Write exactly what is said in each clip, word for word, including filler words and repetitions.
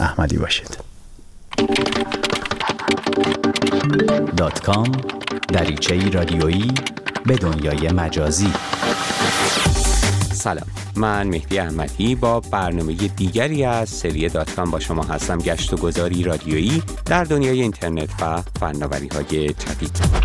احمدی باشید. دات کام دریچه‌ای رادیویی به دنیای مجازی. سلام، من مهدی احمدی با برنامه دیگری از سری دات کام با شما هستم. گشت و گذاری رادیویی در دنیای اینترنت و فناوری‌های جدید.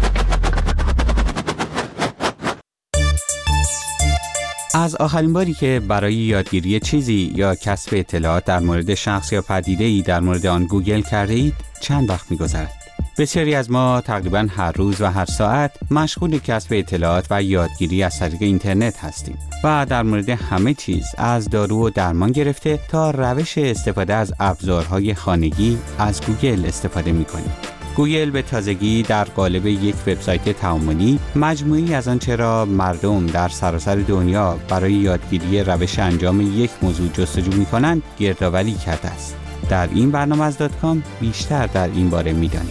از آخرین باری که برای یادگیری چیزی یا کسب اطلاعات در مورد شخص یا پدیده‌ای در مورد آن گوگل کرده اید چند وقت می‌گذرد؟ بسیاری از ما تقریباً هر روز و هر ساعت مشغول کسب اطلاعات و یادگیری از طریق اینترنت هستیم و در مورد همه چیز از دارو و درمان گرفته تا روش استفاده از ابزارهای خانگی از گوگل استفاده می‌کنیم. گوگل به تازگی در قالب یک وبسایت تعاملی مجموعی از آنچه را مردم در سراسر دنیا برای یادگیری روش انجام یک موضوع جستجو می‌کنند گردآوری کرده است. در این برنامه از دات کام بیشتر در این باره می‌دانیم.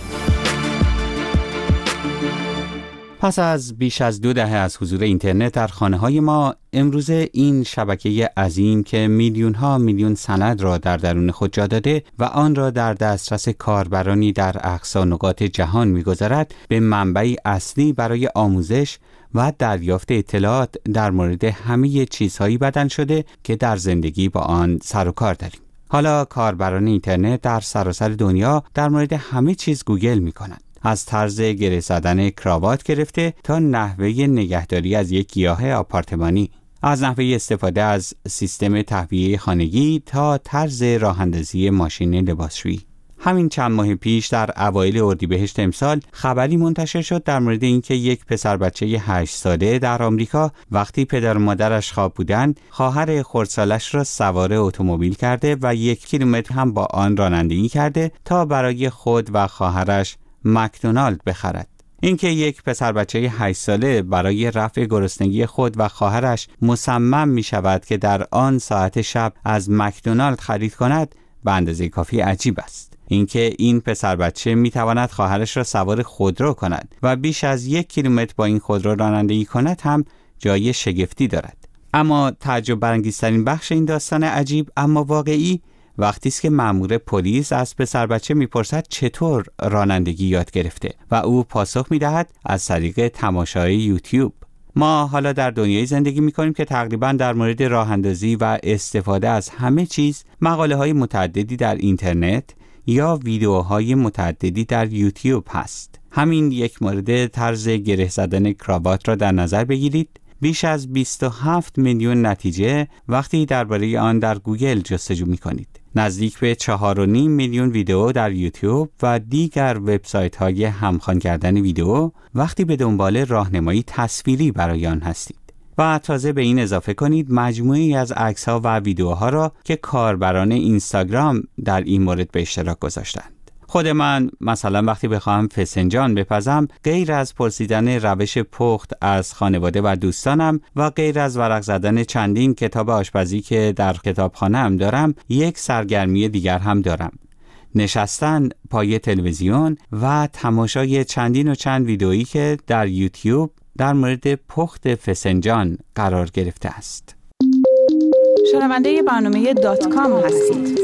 پس از بیش از دو دهه از حضور اینترنت در خانه‌های ما، امروزه این شبکه عظیم که میلیون‌ها میلیون سند را در درون خود جا داده و آن را در دسترس کاربرانی در اقصا نقاط جهان می‌گذارد، به منبعی اصلی برای آموزش و دریافت اطلاعات در مورد همه چیزهایی بدل شده که در زندگی با آن سر و کار داریم. حالا کاربران اینترنت در سراسر دنیا در مورد همه چیز گوگل می‌کنند. از طرز گره زدن کراوات گرفته تا نحوه نگهداری از یک گیاه آپارتمانی، از نحوه استفاده از سیستم تهویه خانگی تا طرز راه‌اندازی ماشین لباسشویی. همین چند ماه پیش در اوایل اردیبهشت امسال خبری منتشر شد در مورد اینکه یک پسر بچه هشت ساله در آمریکا وقتی پدر و مادرش خواب بودند، خواهر خردسالش را سوار اتومبیل کرده و یک کیلومتر هم با آن رانندگی کرده تا برای خود و خواهرش مکدونالد بخرد. اینکه یک پسر بچه هشت ساله برای رفع گرسنگی خود و خواهرش مصمم می شود که در آن ساعت شب از مکدونالد خرید کند به اندازه کافی عجیب است. اینکه این پسر بچه می تواند خواهرش را سوار خودرو کند و بیش از یک کیلومتر با این خودرو رانندگی کند هم جای شگفتی دارد. اما تعجب برانگیزترین بخش این داستان عجیب اما واقعی وقتی است که مأمور پلیس از پسر بچه میپرسد چطور رانندگی یاد گرفته و او پاسخ میدهد از طریق تماشای یوتیوب. ما حالا در دنیای زندگی میکنیم که تقریبا در مورد راه اندازی و استفاده از همه چیز مقاله های متعددی در اینترنت یا ویدیوهای متعددی در یوتیوب هست. همین یک مورد طرز گره زدن کراوات را در نظر بگیرید. بیش از بیست و هفت میلیون نتیجه وقتی درباره آن در گوگل جستجو می‌کنید. نزدیک به چهار و نیم میلیون ویدیو در یوتیوب و دیگر وبسایت‌های همخوان کردن ویدیو وقتی به دنبال راهنمایی تصویری برای آن هستید. و تازه به این اضافه کنید مجموعی از عکس‌ها و ویدیوها را که کاربران اینستاگرام در این مورد به اشتراک گذاشتند. خود من مثلا وقتی بخواهم فسنجان بپزم، غیر از پرسیدن روش پخت از خانواده و دوستانم و غیر از ورق زدن چندین کتاب آشپزی که در کتابخانه‌ام دارم، یک سرگرمی دیگر هم دارم: نشستن پای تلویزیون و تماشای چندین و چند ویدئویی که در یوتیوب در مورد پخت فسنجان قرار گرفته است. شنونده برنامه دات کام هستید.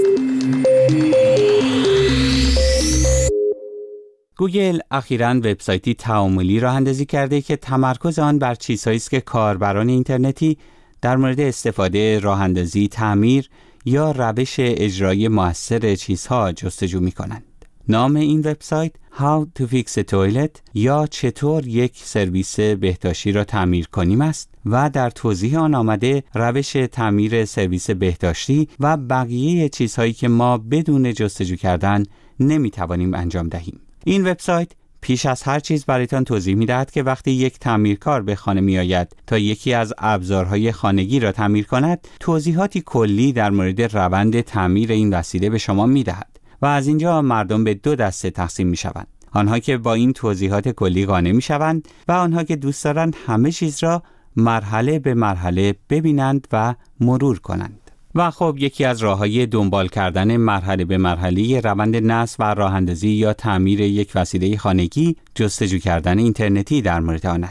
گوگل اخیراً وبسایتی تعاملی راه اندازی کرده که تمرکز آن بر چیزهایی است که کاربران اینترنتی در مورد استفاده، راه اندازی، تعمیر یا روش اجرای مؤثر چیزها جستجو می‌کنند. نام این وبسایت How to fix a toilet یا چطور یک سرویس بهداشتی را تعمیر کنیم است و در توضیح آن آمده روش تعمیر سرویس بهداشتی و بقیه چیزهایی که ما بدون جستجو کردن نمی‌توانیم انجام دهیم. این وبسایت پیش از هر چیز برایتان توضیح می‌دهد که وقتی یک تعمیرکار به خانه می‌آید تا یکی از ابزارهای خانگی را تعمیر کند، توضیحاتی کلی در مورد روند تعمیر این وسیله به شما می‌دهد و از اینجا مردم به دو دسته تقسیم می‌شوند: آنها که با این توضیحات کلی قانع می‌شوند و آنها که دوست دارند همه چیز را مرحله به مرحله ببینند و مرور کنند. و خب یکی از راه‌های دنبال کردن مرحله به مرحله روند نصب و راه‌اندازی یا تعمیر یک وسیله خانگی جستجو کردن اینترنتی در مورد آن است.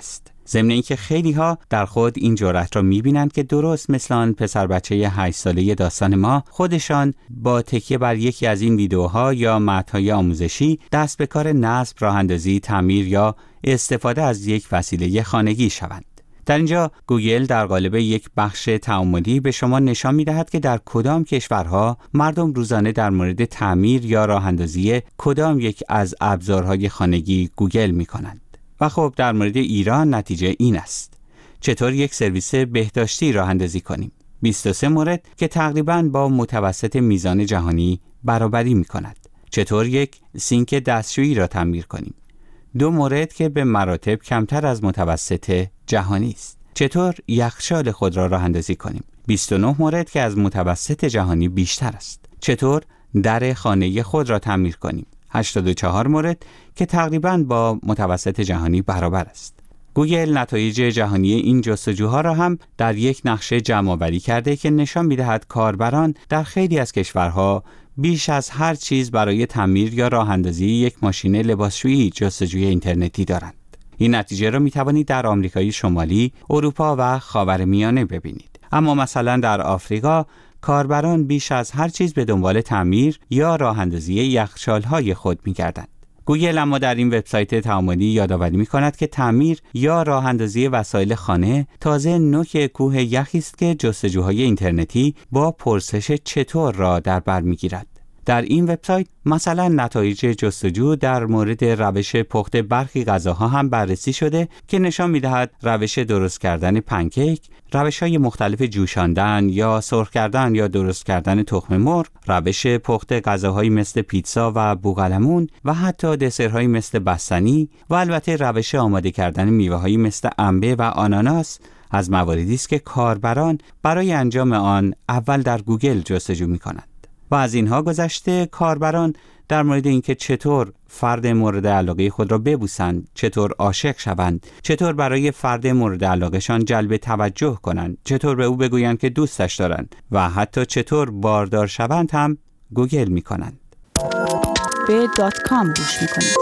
ضمن اینکه خیلی ها در خود این جرأت را می‌بینند که درست مثل آن پسر بچه هشت ساله داستان ما، خودشان با تکیه بر یکی از این ویدیوها یا متن‌های آموزشی دست به کار نصب، راه‌اندازی، تعمیر یا استفاده از یک وسیله خانگی شوند. در اینجا گوگل در قالب یک بخش تعاملی به شما نشان می‌دهد که در کدام کشورها مردم روزانه در مورد تعمیر یا راه‌اندازی کدام یک از ابزارهای خانگی گوگل می‌کنند. و خب در مورد ایران نتیجه این است. چطور یک سرویس بهداشتی راه اندازی کنیم؟ بیست و سه مورد که تقریباً با متوسط میزان جهانی برابری می کند. چطور یک سینک دستشویی را تعمیر کنیم؟ دو مورد که به مراتب کمتر از متوسط جهانی است. چطور یخچال خود را راه اندازی کنیم؟ بیست و نه مورد که از متوسط جهانی بیشتر است. چطور در خانه خود را تعمیر کنیم؟ هشتاد و چهار مورد که تقریباً با متوسط جهانی برابر است. گوگل نتایج جهانی این جستجوها را هم در یک نقشه جمع‌آوری کرده که نشان می‌دهد کاربران در خیلی از کشورها بیش از هر چیز برای تعمیر یا راه‌اندازی یک ماشین لباسشویی جستجوی اینترنتی دارند. این نتیجه را می‌توانید در آمریکای شمالی، اروپا و خاورمیانه ببینید. اما مثلا در آفریقا کاربران بیش از هر چیز به دنبال تعمیر یا راه‌اندازی یخچال‌های خود می‌گردند. گوگل اما در این وبسایت تعاملی یادآوری می‌کند که تعمیر یا راه‌اندازی وسایل خانه تازه نوک کوه یخی است که جستجوهای اینترنتی با پرسش چطور را در بر می‌گیرد. در این وبسایت مثلا نتایج جستجو در مورد روش پخت برخی غذاها هم بررسی شده که نشان می‌دهد روش درست کردن پنکیک، روش‌های مختلف جوشاندن یا سرخ کردن یا درست کردن تخم مرغ، روش پخت غذاهایی مثل پیتزا و بوقلمون و حتی دسرهایی مثل بستنی و البته روش آماده کردن میوه‌هایی مثل انبه و آناناس از مواردی است که کاربران برای انجام آن اول در گوگل جستجو می‌کنند. و از اینها گذشته کاربران در مورد اینکه چطور فرد مورد علاقه خود را ببوسند، چطور عاشق شوند، چطور برای فرد مورد علاقهشان جلب توجه کنند، چطور به او بگویند که دوستش دارند و حتی چطور باردار شوند هم گوگل می کنند. به دات کام گوش می کنید.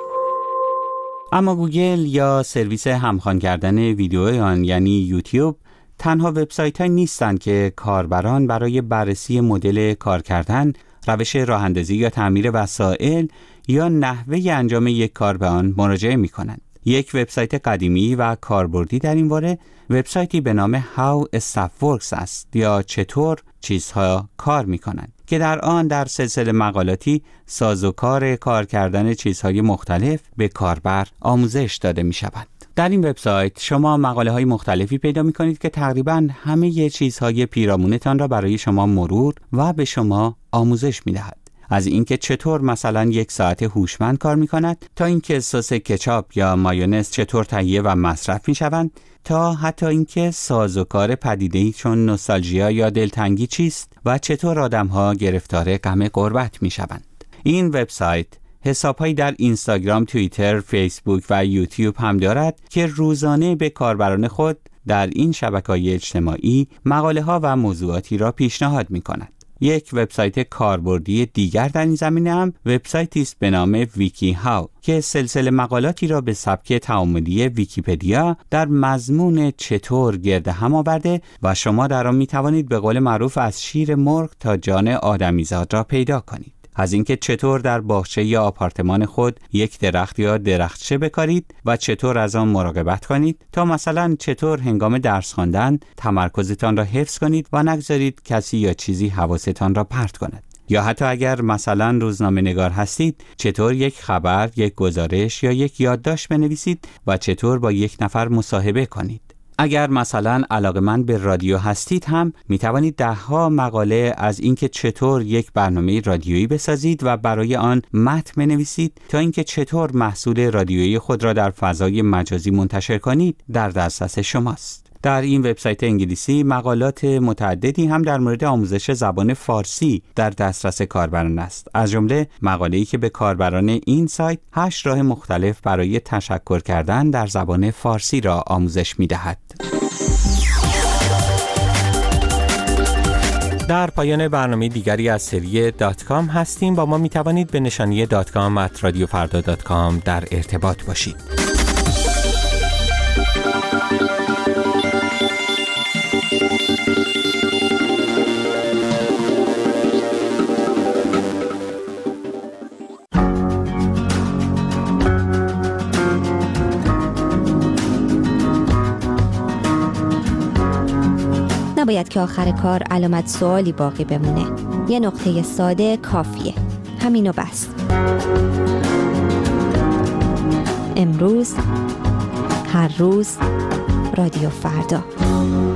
اما گوگل یا سرویس همخوان کردن ویدیو آن یعنی یوتیوب تنها وبسایت های نیستند که کاربران برای بررسی مدل کار کردن، روش راه‌اندازی یا تعمیر وسایل یا نحوه انجام یک کار به آن مراجعه می کنند. یک وبسایت قدیمی و کاربردی در این باره وبسایتی به نام How Stuff Works است یا چطور چیزها کار می کنند که در آن در سلسله مقالاتی سازوکار کار کردن چیزهای مختلف به کاربر آموزش داده می شود. در این وبسایت شما مقاله های مختلفی پیدا می کنید که تقریباً همه چیزهای پیرامونتان را برای شما مرور و به شما آموزش می دهد. از اینکه چطور مثلا یک ساعت هوشمند کار می کند تا اینکه سس کچاپ یا مایونز چطور تهیه و مصرف می شوند تا حتی اینکه سازوکار پدیده‌ای چون نوستالژیا یا دلتنگی چیست و چطور آدم‌ها گرفتار غم غربت می شوند. این وبسایت حساب‌هایی در اینستاگرام، توییتر، فیسبوک و یوتیوب هم دارد که روزانه به کاربران خود در این شبکه‌های اجتماعی مقاله‌ها و موضوعاتی را پیشنهاد می‌کند. یک وبسایت کاربردی دیگر در این زمینه هم وبسایتی است به نام ویکی هاو که سلسله مقالاتی را به سبک تعاملی ویکی‌پدیا در مضمون چطور گرد هم آورده و شما در آن می‌توانید به قول معروف از شیر مرغ تا جان آدمیزاد را پیدا کنید. از اینکه چطور در باغچه یا آپارتمان خود یک درخت یا درختچه بکارید و چطور از آن مراقبت کنید تا مثلا چطور هنگام درس خواندن تمرکزتان را حفظ کنید و نگذارید کسی یا چیزی حواستان را پرت کند. یا حتی اگر مثلا روزنامه نگار هستید چطور یک خبر، یک گزارش یا یک یادداشت بنویسید و چطور با یک نفر مصاحبه کنید. اگر مثلا علاقه‌مند به رادیو هستید هم می توانید ده ها مقاله از اینکه چطور یک برنامه رادیویی بسازید و برای آن متن بنویسید تا اینکه چطور محصول رادیویی خود را در فضای مجازی منتشر کنید در دسترس شماست. در این وبسایت انگلیسی مقالات متعددی هم در مورد آموزش زبان فارسی در دسترس کاربران است. از جمله مقاله‌ای که به کاربران این سایت هشت راه مختلف برای تشکر کردن در زبان فارسی را آموزش می‌دهد. در پایان برنامه دیگری از سری دات کام هستیم. با ما می‌توانید به نشانی دات کام ات رادیو فردا دات کام در ارتباط باشید. نباید که آخر کار علامت سوالی باقی بمونه. یه نقطه ساده کافیه. همینو بس. امروز، هر روز، رادیو فردا.